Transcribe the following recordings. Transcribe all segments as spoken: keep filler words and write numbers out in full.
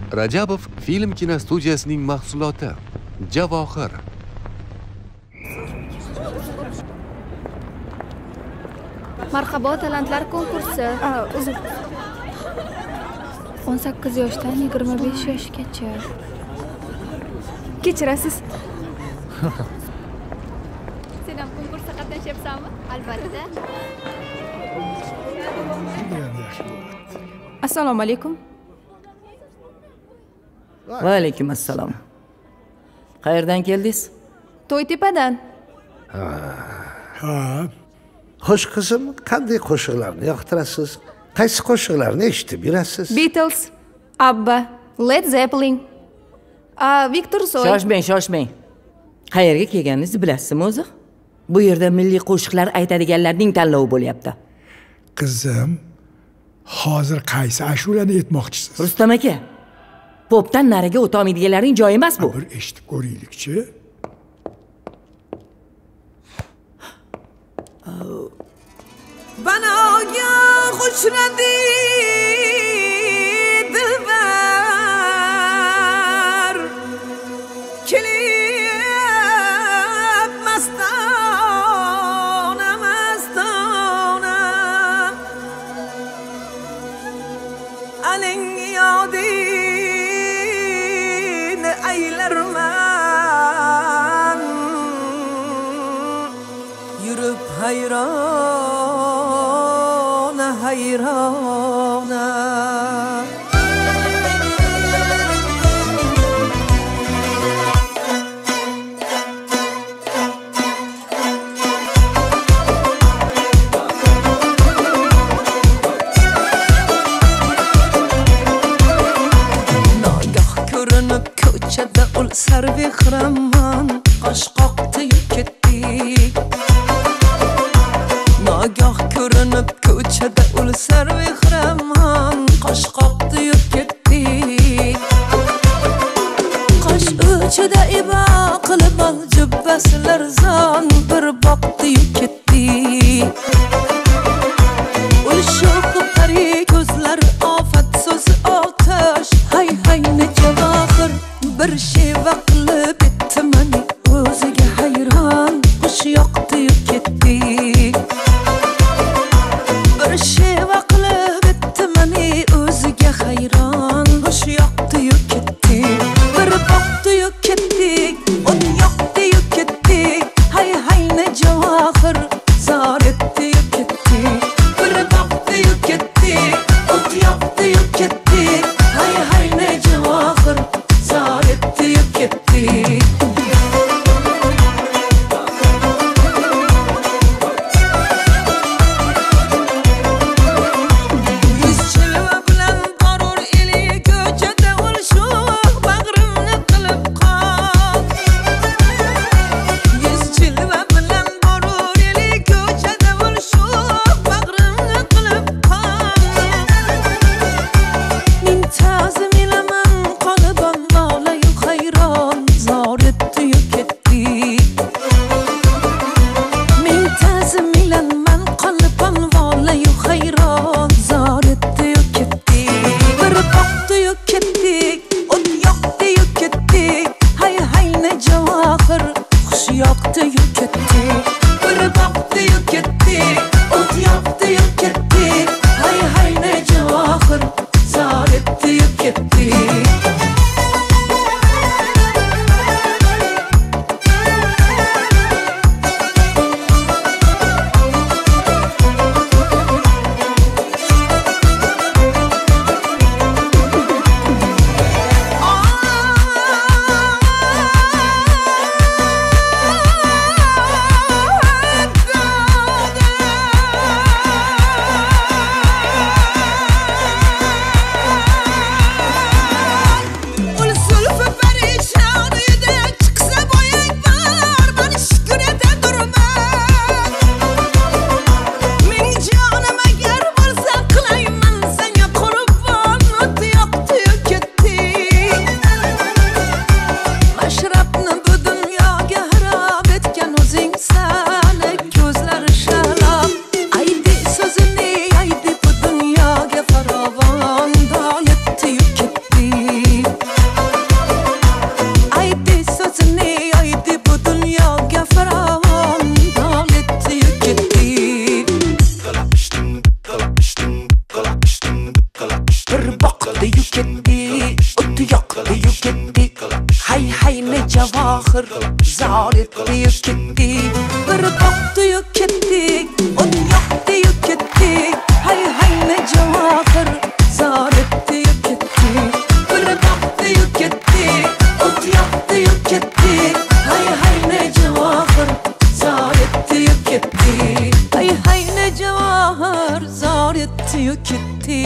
Rajabov film kinostudiyasining mahsuloti Javohir. Marhabo talantlar konkursi. Uzr. o'n sakkiz yoshdan yigirma besh yoshgacha. Kechirasiz. Sen ham konkursga qatnashyapsanmi? Albatta. Assalomu alaykum. Va alaykum assalom. Qayerdan keldingiz? To'ytepadan. Ha. Xo'sh qizim, qanday qo'shiqlarni yoqtirasiz? Qaysi qo'shiqlarni eshitib yurasiz? Beatles, Abba, Led Zeppelin. A, Viktor Soy. Shoshmang, shoshmang. Qayerga kelganingizni bilasizmi o'zi? Bu yerda milliy qo'shiqlar aytadiganlarning tanlovi bo'lyapti. Qizim, hozir qaysi ashulani aytmoqchisiz? Rustam aka, popdan nariga o'ta olmaydiganlarning joyi emas bu. Bir eshitib ko'raylik-chi. Bana ya خوشنودی دلبر کلید مستانه مستانه الین یادین ایلر من yürüp hayrana hayrana Nagah görünüp köçede ul servi xramman Qaş qoqti ketdi Nagah görünüp köçede ul servi xramman Qaş qoqti ketdi Qaş o'chida iba qilib al jubbasilar zon bir boqdi ketdi Ul sho'q pari ko'zlar ofat so'zi otash hay hay ne javohir bir sheva qilib bitdi mani o'ziga hayron qush yoqdi ketdi bir sheva qilib bitdi mani o'ziga hayron qush yoqdi ketdi bir boqdi ketdi uni yoqdi ketdi ketdi, o'tdi yoqdi-yu ketdi. Hay hay ne javohir zor etdi-yu ketdi. Bir boqdi-yu ketdi, o't yoqdi-yu ketdi. Hay hay ne javohir zor etdi-yu ketdi. Bir boqdi-yu ketdi, o't yoqdi-yu ketdi. Hay hay ne javohir zor etdi-yu ketdi. Hay hay ne javohir zor etdi-yu ketdi.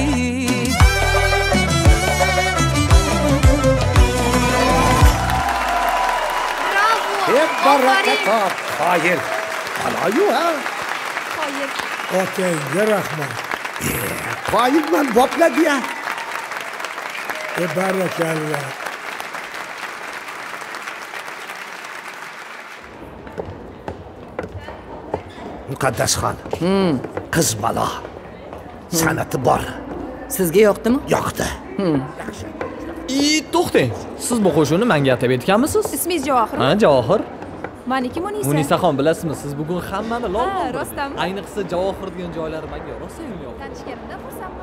Hep baraka top. Hayır. Alayu ha. Qoyil. Otangga rahmat. Qoyilman bopladi ya. E barakalla. Muqaddasxon. Qiz balo. San'ati bor. Sizga yoqdimi? Yoqdi. I, to'xtang. Siz bu qo'shiqni menga atab etganmisiz? Ismingiz Javohir? Ha, Javohir. Meniki Munisa. Munisaxon bilasizmi? Siz bugun hammani lol Ha, qoldirdingiz. rostdanmi? Ayniqsa Javohir degan joylari menga rosa yo'q. Tanishganimdan xursandman.